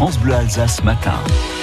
France Bleu Alsace matin.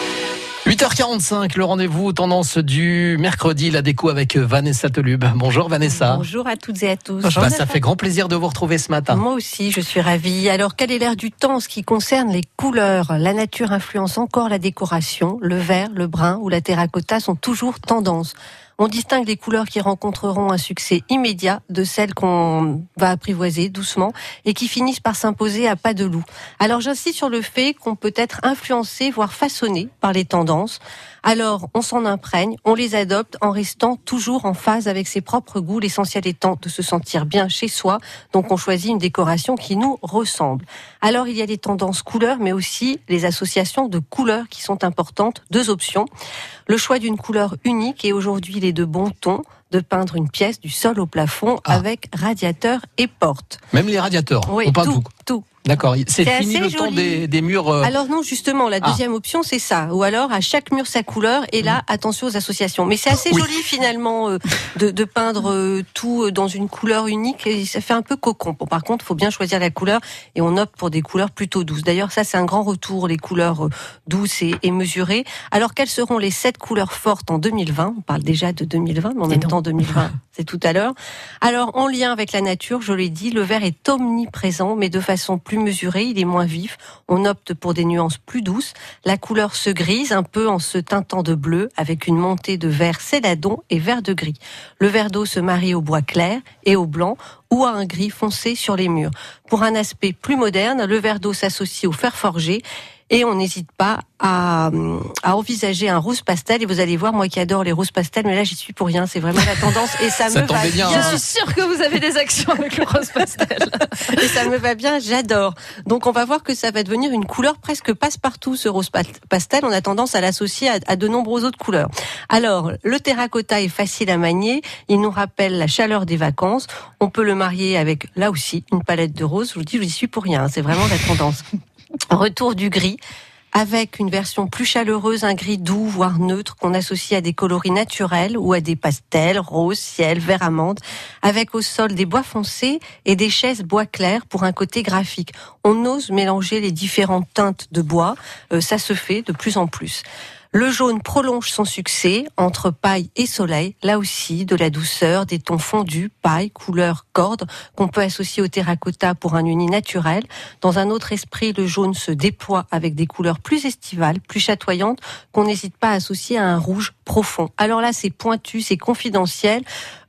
8h45, le rendez-vous tendance du mercredi, la déco avec Vanessa Tolub. Bonjour Vanessa. Bonjour à toutes et à tous. Ça fait grand plaisir de vous retrouver ce matin. Moi aussi, je suis ravie. Alors, quel est l'air du temps en ce qui concerne les couleurs ? La nature influence encore la décoration. Le vert, le brun ou la terracotta sont toujours tendance. On distingue les couleurs qui rencontreront un succès immédiat de celles qu'on va apprivoiser doucement et qui finissent par s'imposer à pas de loup. Alors j'insiste sur le fait qu'on peut être influencé, voire façonné par les tendances. Alors on s'en imprègne, on les adopte en restant toujours en phase avec ses propres goûts. L'essentiel étant de se sentir bien chez soi. Donc on choisit une décoration qui nous ressemble. Alors il y a les tendances couleurs, mais aussi les associations de couleurs qui sont importantes. Deux options. Le choix d'une couleur unique et aujourd'hui il est de bon ton de peindre une pièce du sol au plafond avec radiateur et porte. Même les radiateurs, oui, on peint tout. D'accord, c'est fini le temps des murs. Alors non, justement, la deuxième option, c'est ça. Ou alors, à chaque mur sa couleur, et là, attention aux associations. Mais c'est assez joli, finalement, de peindre tout dans une couleur unique, et ça fait un peu cocon. Bon, par contre, il faut bien choisir la couleur, et on opte pour des couleurs plutôt douces. D'ailleurs, ça, c'est un grand retour, les couleurs douces et mesurées. Alors, quelles seront les 7 couleurs fortes en 2020 ? On parle déjà de 2020, mais en même temps, 2020, c'est tout à l'heure. Alors, en lien avec la nature, je l'ai dit, le vert est omniprésent, mais de façon plus mesuré, il est moins vif. On opte pour des nuances plus douces. La couleur se grise un peu en se teintant de bleu avec une montée de vert céladon et vert de gris. Le vert d'eau se marie au bois clair et au blanc ou à un gris foncé sur les murs. Pour un aspect plus moderne, le vert d'eau s'associe au fer forgé et on n'hésite pas à envisager un rose pastel. Et vous allez voir, moi qui adore les roses pastels, mais là j'y suis pour rien, c'est vraiment la tendance et ça me va bien. Je suis sûre que vous avez des actions avec le rose pastel. Et ça me va bien, j'adore. Donc on va voir que ça va devenir une couleur presque passe-partout, ce rose pastel. On a tendance à l'associer à de nombreuses autres couleurs. Alors, le terracotta est facile à manier, il nous rappelle la chaleur des vacances. On peut le marier avec, là aussi, une palette de roses. Je vous dis, je n'y suis pour rien, c'est vraiment la tendance. Retour du gris, avec une version plus chaleureuse, un gris doux, voire neutre, qu'on associe à des coloris naturels ou à des pastels, rose, ciel, vert amande, avec au sol des bois foncés et des chaises bois clair pour un côté graphique. On ose mélanger les différentes teintes de bois, ça se fait de plus en plus. Le jaune prolonge son succès entre paille et soleil, là aussi de la douceur, des tons fondus, paille, couleur, corde, qu'on peut associer au terracotta pour un uni naturel. Dans un autre esprit, le jaune se déploie avec des couleurs plus estivales, plus chatoyantes, qu'on n'hésite pas à associer à un rouge profond. Alors là, c'est pointu, c'est confidentiel.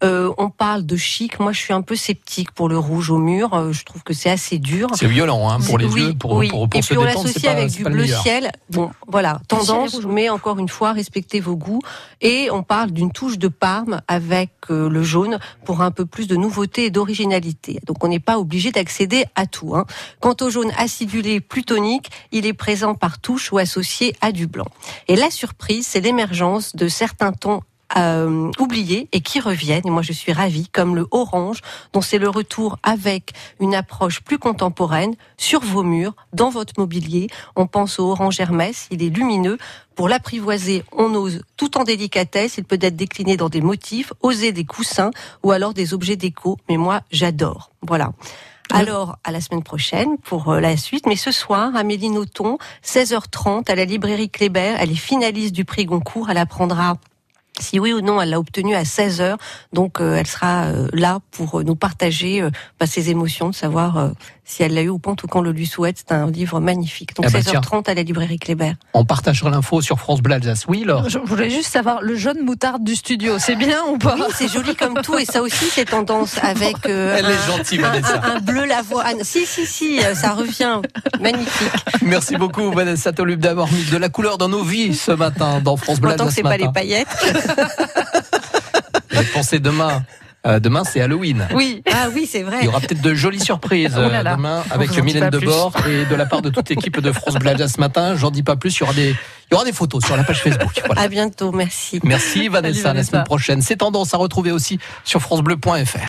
On parle de chic. Moi, je suis un peu sceptique pour le rouge au mur. Je trouve que c'est assez dur. C'est violent, pour les yeux, pour et se puis on détendre. l'associe avec du bleu ciel. Bon, voilà, tendance, mais encore une fois, respectez vos goûts. Et on parle d'une touche de Parme avec le jaune pour un peu plus de nouveauté et d'originalité. Donc, on n'est pas obligé d'accéder à tout. Quant au jaune acidulé plutonique, il est présent par touche ou associé à du blanc. Et la surprise, c'est l'émergence de certains tons oubliés et qui reviennent, et moi je suis ravie, comme le orange, dont c'est le retour avec une approche plus contemporaine sur vos murs, dans votre mobilier. On pense au orange Hermès, il est lumineux. Pour l'apprivoiser, on ose tout en délicatesse, il peut être décliné dans des motifs, oser des coussins ou alors des objets déco, mais moi j'adore. Voilà. Alors, à la semaine prochaine pour la suite. Mais ce soir, Amélie Nothomb, 16h30, à la librairie Kléber, elle est finaliste du prix Goncourt, elle apprendra si oui ou non elle l'a obtenu à 16h, donc elle sera là pour nous partager ses émotions, de savoir si elle l'a eu ou pas. En tout cas, on le lui souhaite, c'est un livre magnifique. Donc 16h30 à la librairie Kléber. On partagera l'info sur France Bleu Alsace. Oui, Laure. Je voulais juste savoir, le jaune moutarde du studio, c'est bien ou pas ? Oui, c'est joli comme tout, et ça aussi c'est tendance avec Elle est gentille, Vanessa. Un bleu lavoine. Si, ça revient. Magnifique. Merci beaucoup, Vanessa Tolub, d'avoir mis de la couleur dans nos vies ce matin dans France Bleu Alsace. Tant que c'est pas les paillettes. Pensez demain. Demain, c'est Halloween. Oui, c'est vrai. Il y aura peut-être de jolies surprises demain avec Mylène Debord et de la part de toute l'équipe de France Bleu Alsace ce matin. J'en dis pas plus. Il y aura des photos sur la page Facebook. Voilà. À bientôt, merci. Merci Vanessa. Salut, Vanessa. La semaine prochaine. Ces tendances à retrouver aussi sur francebleu.fr.